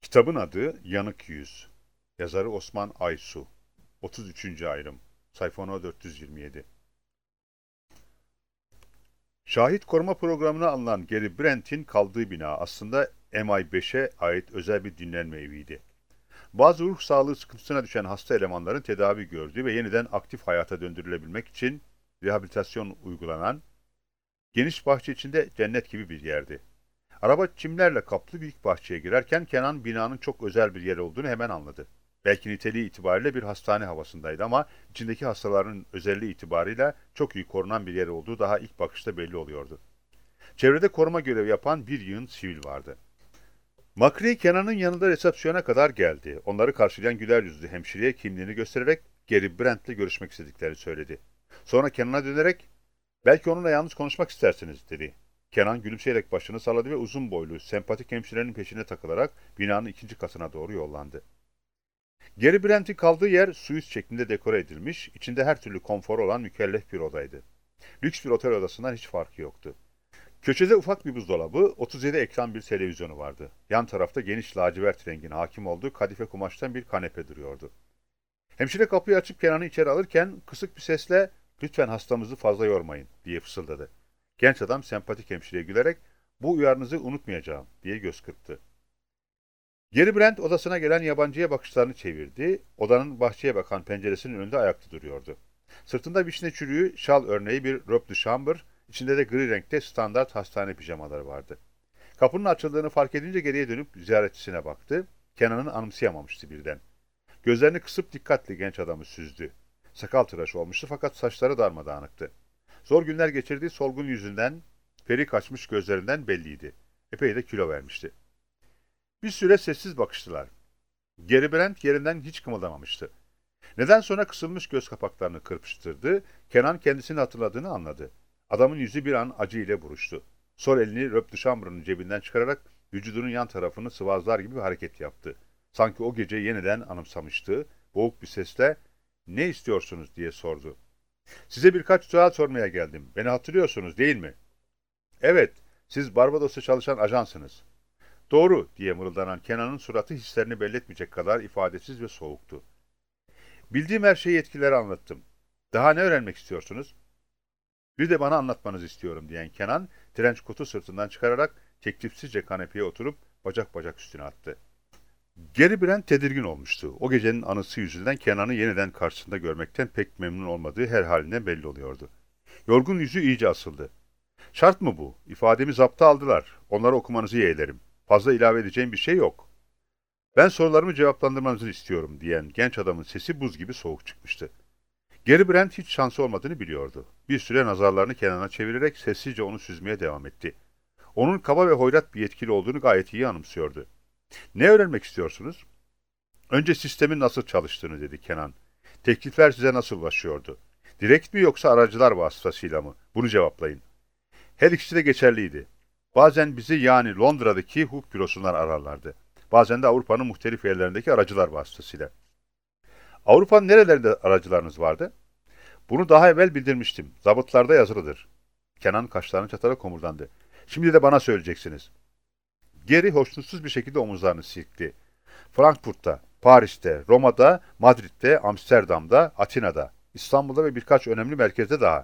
Kitabın adı Yanık Yüz. Yazarı Osman Aysu. 33. ayrım. Sayfa no 427. Şahit koruma programına alınan Gary Brent'in kaldığı bina aslında MI5'e ait özel bir dinlenme eviydi. Bazı ruh sağlığı sıkıntısına düşen hasta elemanların tedavi gördüğü ve yeniden aktif hayata döndürülebilmek için rehabilitasyon uygulanan, geniş bahçe içinde cennet gibi bir yerdi. Araba çimlerle kaplı büyük bahçeye girerken Kenan binanın çok özel bir yer olduğunu hemen anladı. Belki niteliği itibariyle bir hastane havasındaydı ama içindeki hastaların özelliği itibarıyla çok iyi korunan bir yer olduğu daha ilk bakışta belli oluyordu. Çevrede koruma görevi yapan bir yığın sivil vardı. Makri Kenan'ın yanında resepsiyona kadar geldi. Onları karşılayan güler yüzlü hemşireye kimliğini göstererek Gary Brent'le görüşmek istediklerini söyledi. Sonra Kenan'a dönerek "Belki onunla yalnız konuşmak istersiniz," dedi. Kenan gülümseyerek başını salladı ve uzun boylu, sempatik hemşirenin peşine takılarak binanın ikinci katına doğru yollandı. Gary Brent'in kaldığı yer suite şeklinde dekore edilmiş, içinde her türlü konfor olan mükellef bir odaydı. Lüks bir otel odasından hiç farkı yoktu. Köşede ufak bir buzdolabı, 37 ekran bir televizyonu vardı. Yan tarafta geniş lacivert rengin hakim olduğu kadife kumaştan bir kanepe duruyordu. Hemşire kapıyı açıp Kenan'ı içeri alırken kısık bir sesle "Lütfen hastamızı fazla yormayın," diye fısıldadı. Genç adam sempatik hemşireye gülerek "Bu uyarınızı unutmayacağım," diye göz kırptı. Gary Brent odasına gelen yabancıya bakışlarını çevirdi. Odanın bahçeye bakan penceresinin önünde ayakta duruyordu. Sırtında vişne çürüğü, şal örneği bir robe de chambre, içinde de gri renkte standart hastane pijamaları vardı. Kapının açıldığını fark edince geriye dönüp ziyaretçisine baktı. Kenan'ı anımsayamamıştı birden. Gözlerini kısıp dikkatli genç adamı süzdü. Sakal tıraşı olmuştu fakat saçları darmadağınıktı. Zor günler geçirdiği solgun yüzünden, peri kaçmış gözlerinden belliydi. Epey de kilo vermişti. Bir süre sessiz bakıştılar. Gary Brent yerinden hiç kımıldamamıştı. Neden sonra kısılmış göz kapaklarını kırpıştırdı, Kenan kendisini hatırladığını anladı. Adamın yüzü bir an acı ile buruştu. Sol elini robe de chambre'ın cebinden çıkararak vücudunun yan tarafını sıvazlar gibi bir hareket yaptı. Sanki o gece yeniden anımsamıştı. Boğuk bir sesle "Ne istiyorsunuz?" diye sordu. "Size birkaç sual sormaya geldim. Beni hatırlıyorsunuz değil mi?" "Evet, siz Barbados'ta çalışan ajansınız." "Doğru," diye mırıldanan Kenan'ın suratı hislerini belli etmeyecek kadar ifadesiz ve soğuktu. "Bildiğim her şeyi yetkililere anlattım. Daha ne öğrenmek istiyorsunuz?" "Bir de bana anlatmanızı istiyorum," diyen Kenan, trenç kotu sırtından çıkararak teklifsizce kanepeye oturup bacak bacak üstüne attı. Gary Brent tedirgin olmuştu. O gecenin anısı yüzünden Kenan'ı yeniden karşısında görmekten pek memnun olmadığı her halinden belli oluyordu. Yorgun yüzü iyice asıldı. "Şart mı bu? İfademi zapta aldılar. Onları okumanızı yeğlerim. Fazla ilave edeceğim bir şey yok." "Ben sorularımı cevaplandırmanızı istiyorum," diyen genç adamın sesi buz gibi soğuk çıkmıştı. Gary Brent hiç şansı olmadığını biliyordu. Bir süre nazarlarını Kenan'a çevirerek sessizce onu süzmeye devam etti. Onun kaba ve hoyrat bir yetkili olduğunu gayet iyi anımsıyordu. "Ne öğrenmek istiyorsunuz?" "Önce sistemin nasıl çalıştığını," dedi Kenan. "Teklifler size nasıl ulaşıyordu? Direkt mi yoksa aracılar vasıtasıyla mı? Bunu cevaplayın." "Her ikisi de geçerliydi. Bazen bizi yani Londra'daki hukuk bürosundan ararlardı. Bazen de Avrupa'nın muhtelif yerlerindeki aracılar vasıtasıyla." "Avrupa'nın nerelerinde aracılarınız vardı?" "Bunu daha evvel bildirmiştim. Zabıtlarda yazılıdır." Kenan kaşlarını çatarak homurdandı. "Şimdi de bana söyleyeceksiniz." Geri hoşnutsuz bir şekilde omuzlarını silkti. "Frankfurt'ta, Paris'te, Roma'da, Madrid'de, Amsterdam'da, Atina'da, İstanbul'da ve birkaç önemli merkezde daha."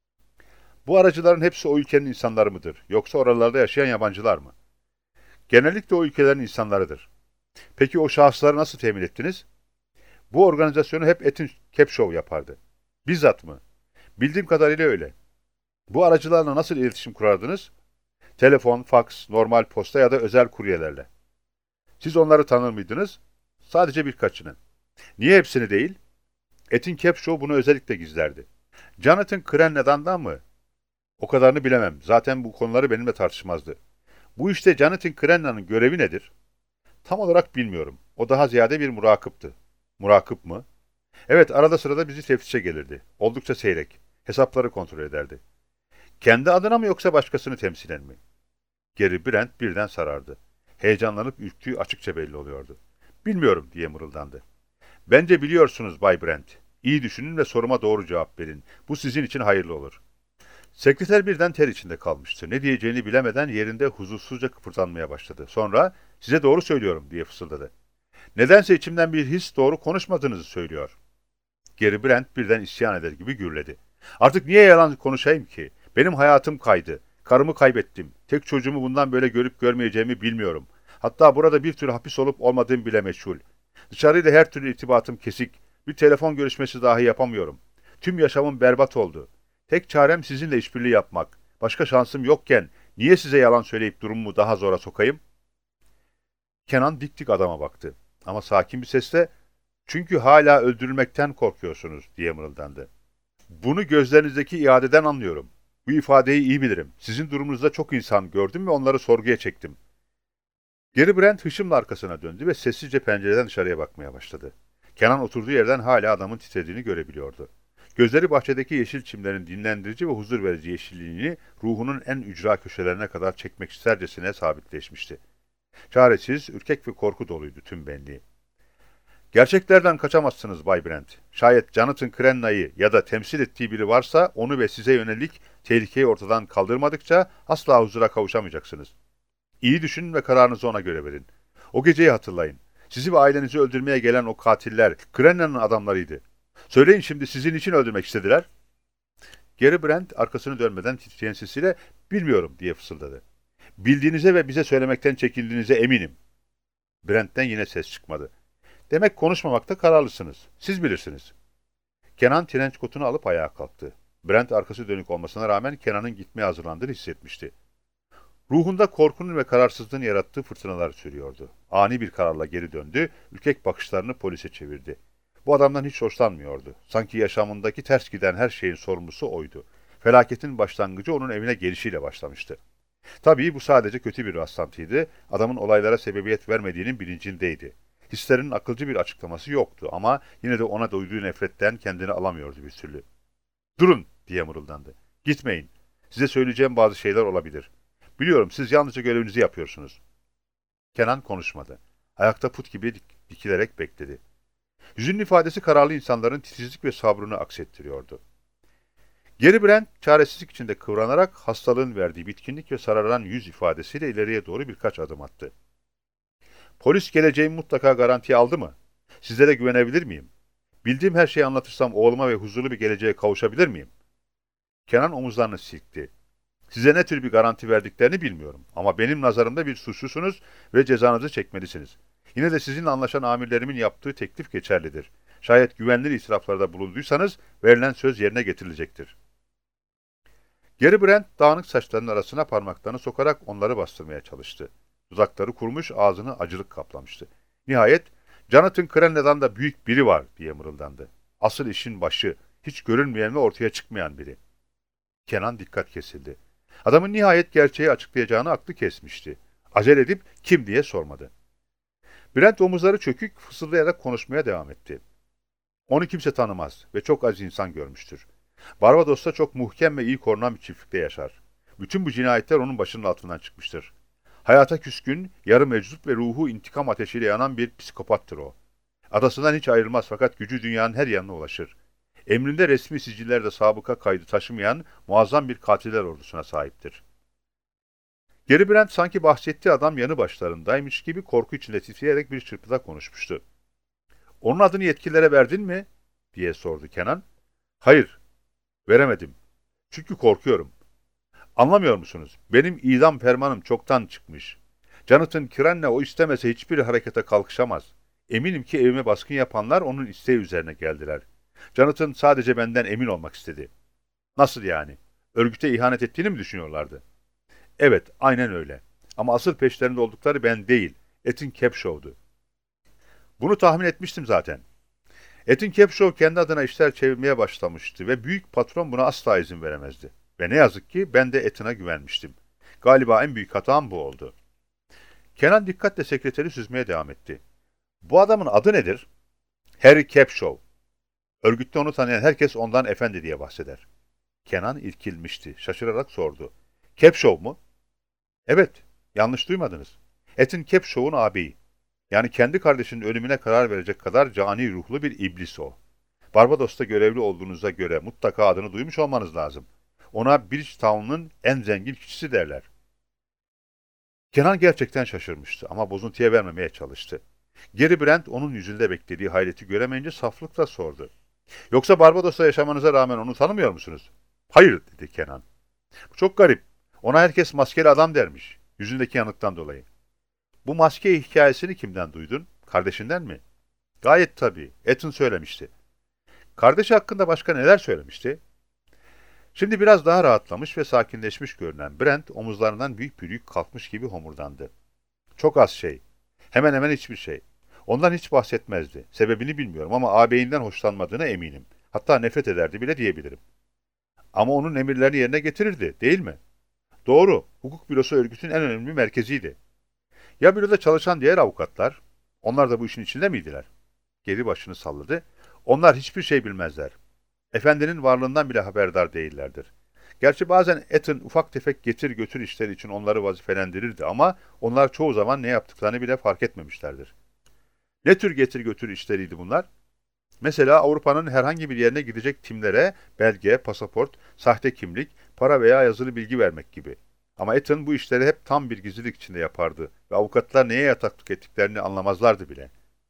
"Bu aracıların hepsi o ülkenin insanları mıdır, yoksa oralarda yaşayan yabancılar mı?" "Genellikle o ülkelerin insanlarıdır." "Peki o şahısları nasıl temin ettiniz?" "Bu organizasyonu hep Etin Capshaw yapardı." "Bizzat mı?" "Bildiğim kadarıyla öyle." "Bu aracılarla nasıl iletişim kurardınız?" "Telefon, faks, normal posta ya da özel kuryelerle." "Siz onları tanır mıydınız?" "Sadece birkaçını." "Niye hepsini değil?" Etin Capshaw bunu özellikle gizlerdi. "Jonathan Crenna'dan mı?" "O kadarını bilemem. Zaten bu konuları benimle tartışmazdı." "Bu işte Jonathan Crenna'nın görevi nedir?" "Tam olarak bilmiyorum. O daha ziyade bir murakıptı." "Murakip mı?" "Evet, arada sırada bizi teftişe gelirdi. Oldukça seyrek. Hesapları kontrol ederdi." "Kendi adına mı yoksa başkasını temsilen mi?" Gary Brent birden sarardı. Heyecanlanıp ürktüğü açıkça belli oluyordu. "Bilmiyorum," diye mırıldandı. "Bence biliyorsunuz Bay Brent. İyi düşünün ve soruma doğru cevap verin. Bu sizin için hayırlı olur." Sekreter birden ter içinde kalmıştı. Ne diyeceğini bilemeden yerinde huzursuzca kıpırdanmaya başladı. Sonra Size doğru söylüyorum diye fısıldadı. Nedense içimden bir his doğru konuşmadığınızı söylüyor. Gary Brent birden isyan eder gibi gürledi. Artık niye yalan konuşayım ki? Benim hayatım kaydı. Karımı kaybettim. Tek çocuğumu bundan böyle görüp görmeyeceğimi bilmiyorum. Hatta burada bir tür hapis olup olmadığım bile meçhul. Dışarıyla her türlü irtibatım kesik. Bir telefon görüşmesi dahi yapamıyorum. Tüm yaşamım berbat oldu. Tek çarem sizinle işbirliği yapmak. Başka şansım yokken niye size yalan söyleyip durumumu daha zora sokayım? Kenan dik dik adama baktı. Ama sakin bir sesle "Çünkü hala öldürülmekten korkuyorsunuz" diye mırıldandı. "Bunu gözlerinizdeki iadeden anlıyorum. Bu ifadeyi iyi bilirim. Sizin durumunuzda çok insan gördüm ve onları sorguya çektim." Geri Brent hışımla arkasına döndü ve sessizce pencereden dışarıya bakmaya başladı. Kenan oturduğu yerden hala adamın titrediğini görebiliyordu. Gözleri bahçedeki yeşil çimlerin dinlendirici ve huzur verici yeşilliğini ruhunun en ücra köşelerine kadar çekmek istercesine sabitleşmişti. Çaresiz, ürkek ve korku doluydu tüm benliği. "Gerçeklerden kaçamazsınız Bay Brent. Şayet Jonathan Crenna'yı ya da temsil ettiği biri varsa onu ve size yönelik tehlikeyi ortadan kaldırmadıkça asla huzura kavuşamayacaksınız. İyi düşünün ve kararınızı ona göre verin. O geceyi hatırlayın. Sizi ve ailenizi öldürmeye gelen o katiller Crenna'nın adamlarıydı. Söyleyin şimdi sizin için öldürmek istediler." Gary Brent arkasını dönmeden titreyen sesiyle "Bilmiyorum" diye fısıldadı. "Bildiğinize ve bize söylemekten çekindiğinize eminim." Brent'ten yine ses çıkmadı. "Demek konuşmamakta kararlısınız. Siz bilirsiniz." Kenan trenç kotunu alıp ayağa kalktı. Brent arkası dönük olmasına rağmen Kenan'ın gitmeye hazırlandığını hissetmişti. Ruhunda korkunun ve kararsızlığın yarattığı fırtınalar sürüyordu. Ani bir kararla geri döndü, ürkek bakışlarını polise çevirdi. Bu adamdan hiç hoşlanmıyordu. Sanki yaşamındaki ters giden her şeyin sorumlusu oydu. Felaketin başlangıcı onun evine gelişiyle başlamıştı. Tabii bu sadece kötü bir rastlantıydı, adamın olaylara sebebiyet vermediğinin bilincindeydi. Hislerinin akılcı bir açıklaması yoktu ama yine de ona duyduğu nefretten kendini alamıyordu bir türlü. "Durun!" diye mırıldandı. "Gitmeyin. Size söyleyeceğim bazı şeyler olabilir. Biliyorum siz yalnızca görevinizi yapıyorsunuz." Kenan konuşmadı. Ayakta put gibi dikilerek bekledi. Yüzünün ifadesi kararlı insanların titizlik ve sabrını aksettiriyordu. Gary Brent çaresizlik içinde kıvranarak hastalığın verdiği bitkinlik ve sararan yüz ifadesiyle ileriye doğru birkaç adım attı. "Polis geleceğimi mutlaka garantiye aldı mı? Sizlere güvenebilir miyim? Bildiğim her şeyi anlatırsam oğluma ve huzurlu bir geleceğe kavuşabilir miyim?" Kenan omuzlarını silkti. "Size ne tür bir garanti verdiklerini bilmiyorum ama benim nazarımda bir suçlusunuz ve cezanızı çekmelisiniz. Yine de sizinle anlaşan amirlerimin yaptığı teklif geçerlidir. Şayet güvenilir itiraflarda bulunduysanız verilen söz yerine getirilecektir." Gary Brent dağınık saçlarının arasına parmaklarını sokarak onları bastırmaya çalıştı. Dudakları kurumuş, ağzını acılık kaplamıştı. Nihayet, "Jonathan Crenna'dan da büyük biri var" diye mırıldandı. "Asıl işin başı, hiç görünmeyen ve ortaya çıkmayan biri." Kenan dikkat kesildi. Adamın nihayet gerçeği açıklayacağını aklı kesmişti. Acele edip "Kim?" diye sormadı. Brent omuzları çökük, fısıldayarak konuşmaya devam etti. "Onu kimse tanımaz ve çok az insan görmüştür. Barbados'ta çok muhkem ve iyi korunan bir çiftlikte yaşar. Bütün bu cinayetler onun başının altından çıkmıştır. Hayata küskün, yarı meczup ve ruhu intikam ateşiyle yanan bir psikopattır o. Adasından hiç ayrılmaz fakat gücü dünyanın her yanına ulaşır. Emrinde resmi sicillerde sabıka kaydı taşımayan muazzam bir katiller ordusuna sahiptir." Gary Brent sanki bahsettiği adam yanı başlarındaymış gibi korku içinde titreyerek bir çırpıda konuşmuştu. "Onun adını yetkililere verdin mi?" diye sordu Kenan. "Hayır, veremedim. Çünkü korkuyorum. Anlamıyor musunuz? Benim idam fermanım çoktan çıkmış. Jonathan Crenna o istemese hiçbir harekete kalkışamaz. Eminim ki evime baskın yapanlar onun isteği üzerine geldiler. Jonathan sadece benden emin olmak istedi." "Nasıl yani? Örgüte ihanet ettiğini mi düşünüyorlardı?" "Evet, aynen öyle. Ama asıl peşlerinde oldukları ben değil, Ethan Capshaw'du." "Bunu tahmin etmiştim zaten." Ethan Capshaw kendi adına işler çevirmeye başlamıştı ve büyük patron buna asla izin veremezdi. Ve ne yazık ki ben de Ethan'a güvenmiştim. Galiba en büyük hatam bu oldu. Kenan dikkatle sekreteri süzmeye devam etti. "Bu adamın adı nedir?" "Harry Capshaw. Örgütte onu tanıyan herkes ondan efendi diye bahseder." Kenan irkilmişti. Şaşırarak sordu. "Capshaw mu?" "Evet, yanlış duymadınız. Ethan Capshaw'un ağabeyi. Yani kendi kardeşinin ölümüne karar verecek kadar cani ruhlu bir iblis o. Barbados'ta görevli olduğunuza göre mutlaka adını duymuş olmanız lazım. Ona Bridgetown'un en zengin kişisi derler." Kenan gerçekten şaşırmıştı ama bozuntuya vermemeye çalıştı. Geri Brent onun yüzünde beklediği hayreti göremeyince saflıkla sordu. Yoksa Barbados'ta yaşamanıza rağmen onu tanımıyor musunuz? Hayır, dedi Kenan. Bu çok garip. Ona herkes maskeli adam dermiş. Yüzündeki yanıktan dolayı. Bu maske hikayesini kimden duydun? Kardeşinden mi? Gayet tabii. Ethan söylemişti. Kardeşi hakkında başka neler söylemişti? Şimdi biraz daha rahatlamış ve sakinleşmiş görünen Brent omuzlarından büyük bir yük kalkmış gibi homurdandı. Çok az şey. Hemen hemen hiçbir şey. Ondan hiç bahsetmezdi. Sebebini bilmiyorum ama ağabeyinden hoşlanmadığına eminim. Hatta nefret ederdi bile diyebilirim. Ama onun emirlerini yerine getirirdi, değil mi? Doğru. Hukuk bürosu örgütün en önemli merkeziydi. Ya büroda çalışan diğer avukatlar? Onlar da bu işin içinde miydiler? Geri başını salladı. Onlar hiçbir şey bilmezler. Efendinin varlığından bile haberdar değillerdir. Gerçi bazen Ethan ufak tefek getir götür işleri için onları vazifelendirirdi ama onlar çoğu zaman ne yaptıklarını bile fark etmemişlerdir. Ne tür getir götür işleriydi bunlar? Mesela Avrupa'nın herhangi bir yerine gidecek timlere belge, pasaport, sahte kimlik, para veya yazılı bilgi vermek gibi. Ama Ethan bu işleri hep tam bir gizlilik içinde yapardı ve avukatlar neye yataklık ettiklerini anlamazlardı bile.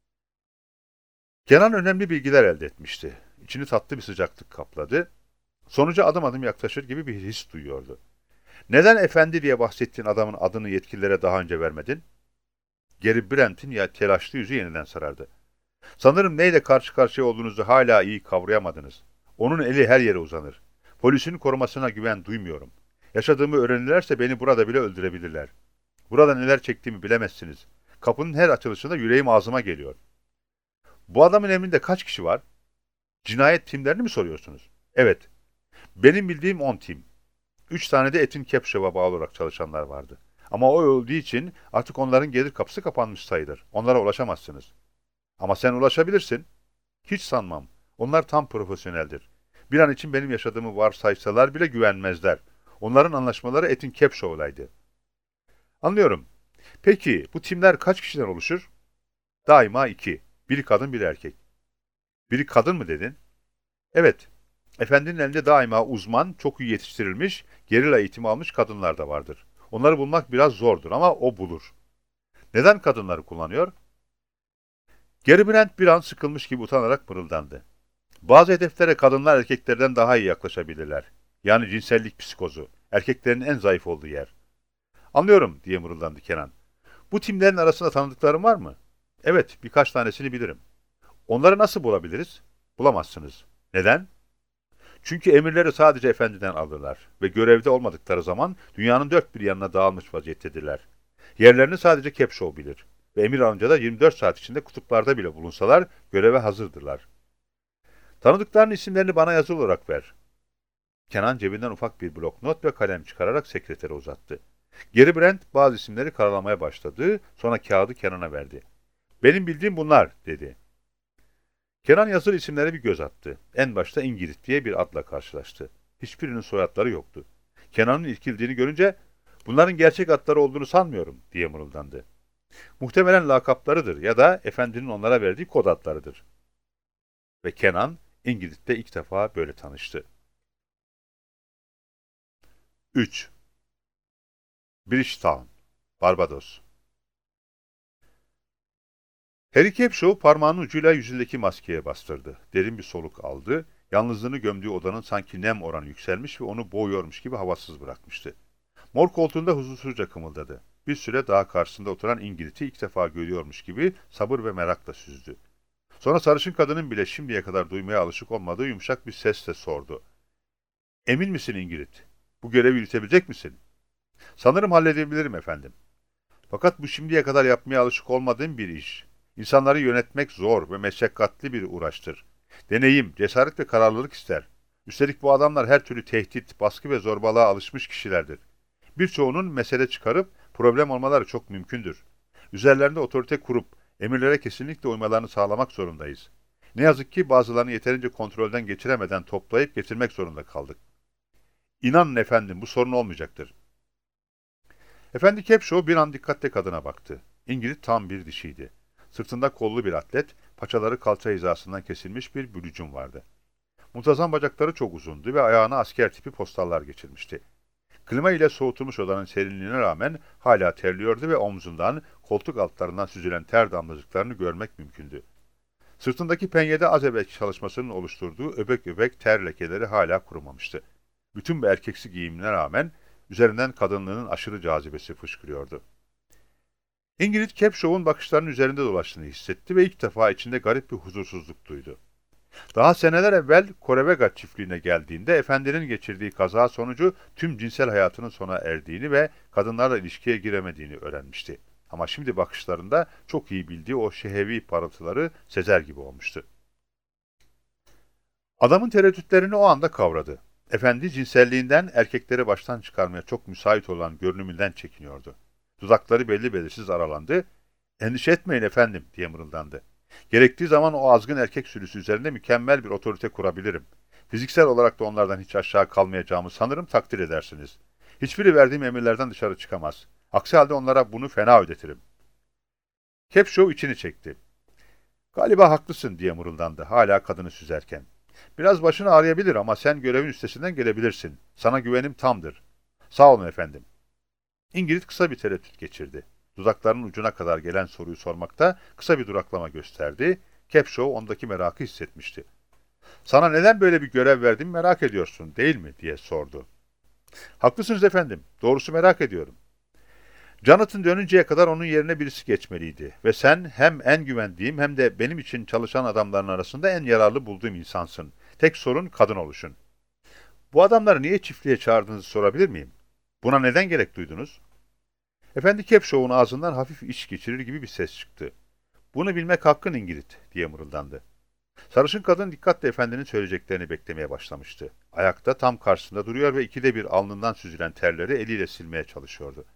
Kenan önemli bilgiler elde etmişti. İçini tatlı bir sıcaklık kapladı. Sonuca adım adım yaklaşır gibi bir his duyuyordu. Neden efendi diye bahsettiğin adamın adını yetkililere daha önce vermedin? Geri Brent'in ya telaşlı yüzü yeniden sarardı. Sanırım neyle karşı karşıya olduğunuzu hala iyi kavrayamadınız. Onun eli her yere uzanır. Polisin korumasına güven duymuyorum. Yaşadığımı öğrenirlerse beni burada bile öldürebilirler. Burada neler çektiğimi bilemezsiniz. Kapının her açılışında yüreğim ağzıma geliyor. Bu adamın emrinde kaç kişi var? Cinayet timlerini mi soruyorsunuz? Evet. Benim bildiğim 10 tim. 3 tane de Etin Kepşev'a bağlı olarak çalışanlar vardı. Ama o öldüğü için artık onların gelir kapısı kapanmış sayılır. Onlara ulaşamazsınız. Ama sen ulaşabilirsin. Hiç sanmam. Onlar tam profesyoneldir. Bir an için benim yaşadığımı varsaysalar bile güvenmezler. Onların anlaşmaları Etin Kepşev'laydı. Anlıyorum. Peki bu timler kaç kişiden oluşur? Daima 2. Biri kadın, biri erkek. Biri kadın mı dedin? Evet. Efendinin elinde daima uzman, çok iyi yetiştirilmiş, gerilla eğitimi almış kadınlar da vardır. Onları bulmak biraz zordur ama o bulur. Neden kadınları kullanıyor? Geri Brent bir an sıkılmış gibi utanarak mırıldandı. Bazı hedeflere kadınlar erkeklerden daha iyi yaklaşabilirler. Yani cinsellik psikozu, erkeklerin en zayıf olduğu yer. Anlıyorum diye mırıldandı Kenan. Bu timlerin arasında tanıdıkların var mı? Evet, birkaç tanesini bilirim. Onları nasıl bulabiliriz? Bulamazsınız. Neden? Çünkü emirleri sadece efendiden alırlar ve görevde olmadıkları zaman dünyanın dört bir yanına dağılmış vaziyettedirler. Yerlerini sadece Capshaw bilir ve emir alınca da 24 saat içinde kutuplarda bile bulunsalar göreve hazırdırlar. Tanıdıklarının isimlerini bana yazılı olarak ver. Kenan cebinden ufak bir blok not ve kalem çıkararak sekretere uzattı. Geri Brent bazı isimleri karalamaya başladı, sonra kağıdı Kenan'a verdi. Benim bildiğim bunlar, dedi. Kenan yazılı isimlere bir göz attı. En başta İngiliz diye bir adla karşılaştı. Hiçbirinin soyadları yoktu. Kenan'ın irkildiğini görünce, bunların gerçek adları olduğunu sanmıyorum, diye mırıldandı. Muhtemelen lakaplarıdır ya da efendinin onlara verdiği kod adlarıdır. Ve Kenan, İngiliz'le ilk defa böyle tanıştı. 3. Bridgetown, Barbados. Harry Capshaw parmağının ucuyla yüzündeki maskeye bastırdı. Derin bir soluk aldı. Yalnızlığını gömdüğü odanın sanki nem oranı yükselmiş ve onu boğuyormuş gibi havasız bırakmıştı. Mor koltuğunda huzursuzca kımıldadı. Bir süre daha karşısında oturan İngiliz'i ilk defa görüyormuş gibi sabır ve merakla süzdü. Sonra sarışın kadının bile şimdiye kadar duymaya alışık olmadığı yumuşak bir sesle sordu. Emin misin İngiliz? Bu görevi yürütebilecek misin? Sanırım halledebilirim efendim. Fakat bu şimdiye kadar yapmaya alışık olmadığım bir iş. İnsanları yönetmek zor ve meşakkatli bir uğraştır. Deneyim, cesaret ve kararlılık ister. Üstelik bu adamlar her türlü tehdit, baskı ve zorbalığa alışmış kişilerdir. Birçoğunun mesele çıkarıp problem olmaları çok mümkündür. Üzerlerinde otorite kurup emirlere kesinlikle uymalarını sağlamak zorundayız. Ne yazık ki bazılarını yeterince kontrolden geçiremeden toplayıp getirmek zorunda kaldık. İnanın efendim bu sorun olmayacaktır. Efendi Capshaw bir an dikkatle kadına baktı. İngiliz tam bir dişiydi. Sırtında kollu bir atlet, paçaları kalça hizasından kesilmiş bir bülücüm vardı. Muntazam bacakları çok uzundu ve ayağına asker tipi postallar geçirmişti. Klima ile soğutulmuş odanın serinliğine rağmen hala terliyordu ve omzundan, koltuk altlarından süzülen ter damlacıklarını görmek mümkündü. Sırtındaki penyede az evvelki çalışmasının oluşturduğu öbek öbek ter lekeleri hala kurumamıştı. Bütün bu erkeksi giyimine rağmen üzerinden kadınlığının aşırı cazibesi fışkırıyordu. Ingrid Capshaw'un bakışlarının üzerinde dolaştığını hissetti ve ilk defa içinde garip bir huzursuzluk duydu. Daha seneler evvel Korevega çiftliğine geldiğinde efendinin geçirdiği kaza sonucu tüm cinsel hayatının sona erdiğini ve kadınlarla ilişkiye giremediğini öğrenmişti. Ama şimdi bakışlarında çok iyi bildiği o şehevi parıltıları sezer gibi olmuştu. Adamın tereddütlerini o anda kavradı. Efendi cinselliğinden erkekleri baştan çıkarmaya çok müsait olan görünümünden çekiniyordu. Dudakları belli belirsiz aralandı. "Endişe etmeyin efendim," diye mırıldandı. "Gerektiği zaman o azgın erkek sürüsü üzerinde mükemmel bir otorite kurabilirim. Fiziksel olarak da onlardan hiç aşağı kalmayacağımı sanırım takdir edersiniz. Hiçbiri verdiğim emirlerden dışarı çıkamaz. Aksi halde onlara bunu fena ödetirim." Capshaw içini çekti. "Galiba haklısın," diye mırıldandı hala kadını süzerken. "Biraz başını ağrıyabilir ama sen görevin üstesinden gelebilirsin. Sana güvenim tamdır." "Sağ olun efendim." Ingrid kısa bir tereddüt geçirdi. Dudaklarının ucuna kadar gelen soruyu sormakta kısa bir duraklama gösterdi. Capshaw ondaki merakı hissetmişti. "Sana neden böyle bir görev verdiğimi merak ediyorsun, değil mi?" diye sordu. "Haklısınız efendim. Doğrusu merak ediyorum. Jonathan dönünceye kadar onun yerine birisi geçmeliydi. Ve sen hem en güvendiğim hem de benim için çalışan adamların arasında en yararlı bulduğum insansın. Tek sorun kadın oluşun. Bu adamları niye çiftliğe çağırdığınızı sorabilir miyim? Buna neden gerek duydunuz?" Efendi Capshaw'un ağzından hafif iç geçirir gibi bir ses çıktı. "Bunu bilmek hakkın Ingrid," diye mırıldandı. Sarışın kadın dikkatle efendinin söyleyeceklerini beklemeye başlamıştı. Ayakta tam karşısında duruyor ve ikide bir alnından süzülen terleri eliyle silmeye çalışıyordu.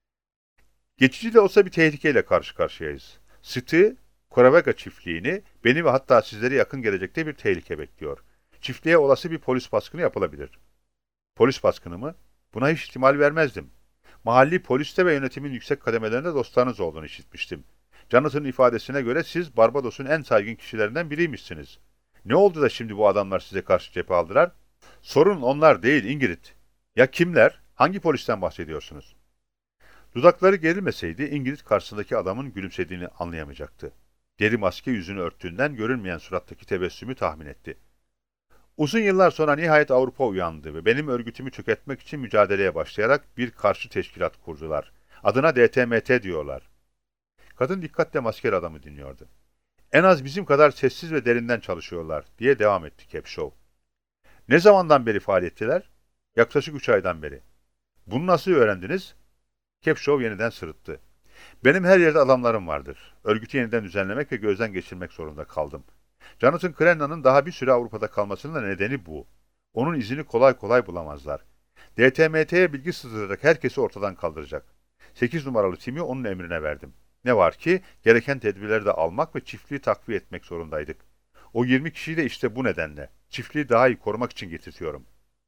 "Geçici de olsa bir tehlikeyle karşı karşıyayız. Siti, Koravega çiftliğini, beni ve hatta sizleri yakın gelecekte bir tehlike bekliyor. Çiftliğe olası bir polis baskını yapılabilir." "Polis baskını mı? Buna hiç ihtimal vermezdim. Mahalli poliste ve yönetimin yüksek kademelerinde dostlarınız olduğunu işitmiştim. Jonathan'ın ifadesine göre siz Barbados'un en saygın kişilerinden biriymişsiniz. Ne oldu da şimdi bu adamlar size karşı cephe aldılar?" "Sorun onlar değil Ingrid." "Ya kimler? Hangi polisten bahsediyorsunuz?" Dudakları gerilmeseydi Ingrid karşısındaki adamın gülümsediğini anlayamayacaktı. Deri maske yüzünü örttüğünden görünmeyen surattaki tebessümü tahmin etti. "Uzun yıllar sonra nihayet Avrupa uyandı ve benim örgütümü çökertmek için mücadeleye başlayarak bir karşı teşkilat kurdular. Adına DTMT diyorlar." Kadın dikkatle maskeli adamı dinliyordu. "En az bizim kadar sessiz ve derinden çalışıyorlar," diye devam etti Capshaw. "Ne zamandan beri faaliyetteler?" "Yaklaşık 3 aydan beri." "Bunu nasıl öğrendiniz?" Capshaw yeniden sırıttı. "Benim her yerde adamlarım vardır. Örgütü yeniden düzenlemek ve gözden geçirmek zorunda kaldım. Jonathan Crenna'nın daha bir süre Avrupa'da kalmasının da nedeni bu. Onun izini kolay kolay bulamazlar. DTMT'ye bilgi sızdıracak herkesi ortadan kaldıracak. 8 numaralı timi onun emrine verdim. Ne var ki gereken tedbirleri de almak ve çiftliği takviye etmek zorundaydık. O 20 kişiyi de işte bu nedenle. Çiftliği daha iyi korumak için getirtiyorum."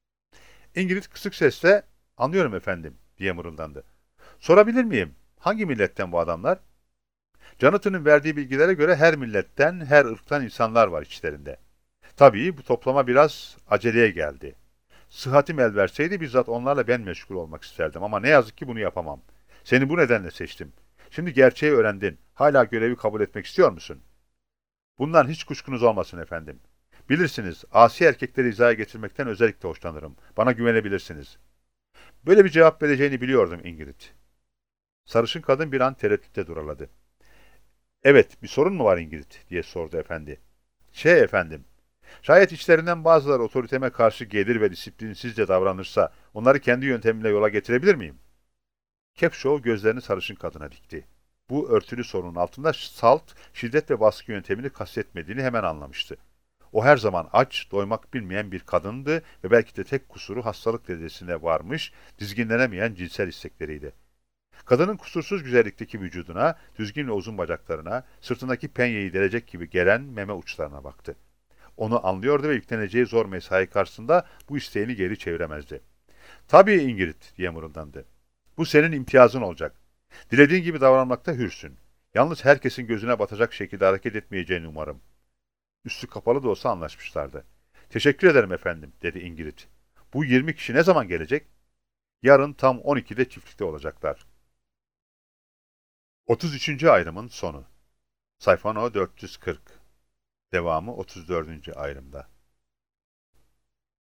Ingrid kısık sesle "Anlıyorum efendim," diye mırıldandı. "Sorabilir miyim? Hangi milletten bu adamlar?" Jonathan'ın verdiği bilgilere göre her milletten, her ırktan insanlar var içlerinde. Tabii bu toplama biraz aceleye geldi. Sıhhatim el verseydi bizzat onlarla ben meşgul olmak isterdim ama ne yazık ki bunu yapamam. Seni bu nedenle seçtim. Şimdi gerçeği öğrendin. Hala görevi kabul etmek istiyor musun? "Bundan hiç kuşkunuz olmasın efendim. Bilirsiniz, asi erkekleri hizaya getirmekten özellikle hoşlanırım. Bana güvenebilirsiniz." Böyle bir cevap vereceğini biliyordum Ingrid. Sarışın kadın bir an tereddütte duraladı. "Evet, bir sorun mu var Ingrid?" diye sordu efendi. Efendim, şayet içlerinden bazıları otoriteme karşı gelir ve disiplinsizce davranırsa, onları kendi yöntemimle yola getirebilir miyim?" Capshaw gözlerini sarışın kadına dikti. Bu örtülü sorunun altında salt, şiddet ve baskı yöntemini kastetmediğini hemen anlamıştı. O her zaman aç, doymak bilmeyen bir kadındı ve belki de tek kusuru hastalık derecesine varmış, dizginlenemeyen cinsel istekleriydi. Kadının kusursuz güzellikteki vücuduna, düzgün ve uzun bacaklarına, sırtındaki penyeyi delecek gibi gelen meme uçlarına baktı. Onu anlıyordu ve yükleneceği zor mesai karşısında bu isteğini geri çeviremezdi. "Tabii Ingrid," diye mırıldandı. "Bu senin imtiyazın olacak. Dilediğin gibi davranmakta hürsün. Yalnız herkesin gözüne batacak şekilde hareket etmeyeceğini umarım." Üstü kapalı da olsa anlaşmışlardı. "Teşekkür ederim efendim," dedi Ingrid. "Bu 20 kişi ne zaman gelecek?" Yarın tam 12'de çiftlikte olacaklar. 33. ayrımın sonu. Sayfa No 440. Devamı 34. ayrımda.